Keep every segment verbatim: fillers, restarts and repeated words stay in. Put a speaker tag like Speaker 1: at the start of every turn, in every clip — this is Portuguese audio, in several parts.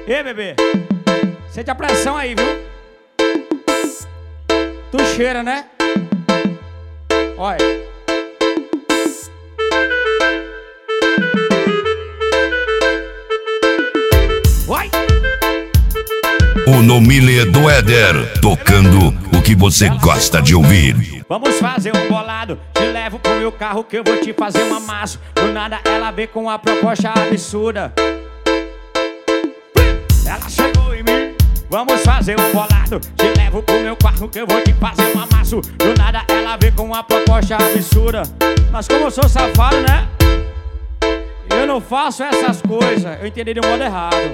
Speaker 1: Ei, bebê, sente a pressão aí, viu? Tu cheira, né? Olha. Oi!
Speaker 2: O Nomile do Éder, tocando o que você gosta de ouvir.
Speaker 1: Vamos fazer um bolado, te levo pro meu carro que eu vou te fazer um amasso. Do nada ela vem com uma proposta absurda. Ela chegou em mim, vamos fazer um bolado, te levo pro meu carro que eu vou te fazer um amasso. Do nada ela vem com uma proposta absurda. Mas como eu sou safado, né? Eu não faço essas coisas, eu entendi de um modo errado.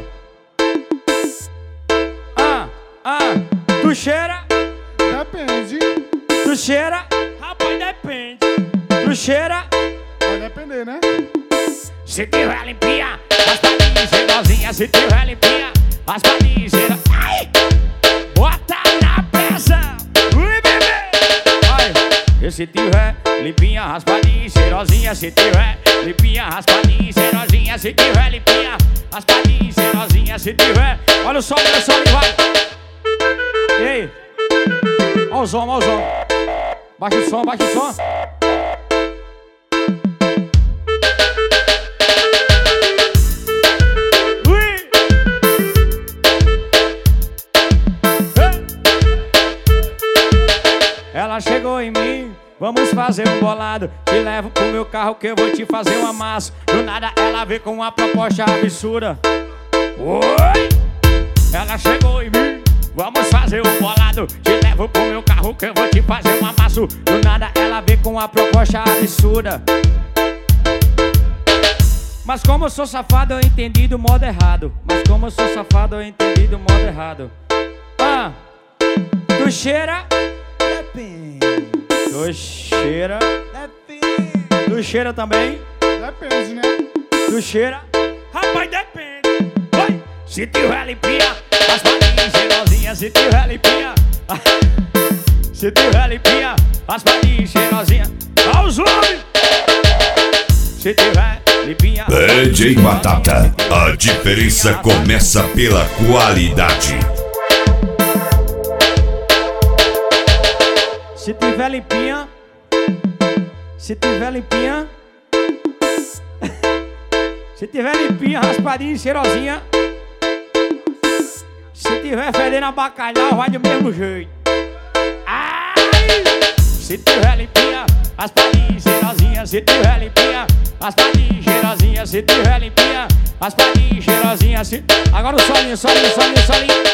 Speaker 1: Ah, ah, tu cheira?
Speaker 3: Depende.
Speaker 1: Tu cheira? Rapaz, depende. Tu cheira?
Speaker 3: Vai depender, né?
Speaker 1: Se tiver limpinha, raspadinha, cheirosinha. Se tiver limpinha, raspadinha, cheirosinha. Ai! Bota na pressão. Ui, bebê! Ai! E se tiver limpinha, raspadinha, cheirosinha. Se tiver limpinha, raspadinha, cheirosinha. Se tiver limpinha, raspadinha, cheirosinha. Se tiver... Olha o som, olha o som, vai! E aí? Olha o som, olha o som. Baixa o som, baixa o som. Ui! Ela chegou em mim, vamos fazer um bolado. Te levo pro meu carro que eu vou te fazer um amasso. Do nada ela veio com uma proposta absurda. Oi! Ela chegou em mim, vamos fazer um bolado. Te levo pro meu carro que eu vou te fazer um amasso. Do nada ela vem com uma proposta absurda. Mas como eu sou safado eu entendi do modo errado. Mas como eu sou safado eu entendi do modo errado. Ah, tu cheira?
Speaker 3: Depende.
Speaker 1: Tu cheira?
Speaker 3: Depende.
Speaker 1: Tu cheira também?
Speaker 3: Depende, né?
Speaker 1: Tu cheira? Rapaz, depende. Oi! Se tiver limpinha, raspadinha, cheirosinha. Se tiver limpinha, se tiver limpinha, raspadinha, cheirosinha. Olha os homens! Se tiver limpinha,
Speaker 2: D J Batata, a diferença começa pela qualidade.
Speaker 1: se tiver limpinha, se tiver limpinha, se tiver limpinha, raspadinha e cheirosinha. Se tiver fedendo a bacalhau, vai do mesmo jeito. Ai! Se tiver limpinha, raspadinha e cheirosinha. Se tiver limpinha, raspadinha e cheirosinha. Se tiver limpinha, raspadinha e cheirosinha. Se... Agora o solinho, solinho, solinho, solinho.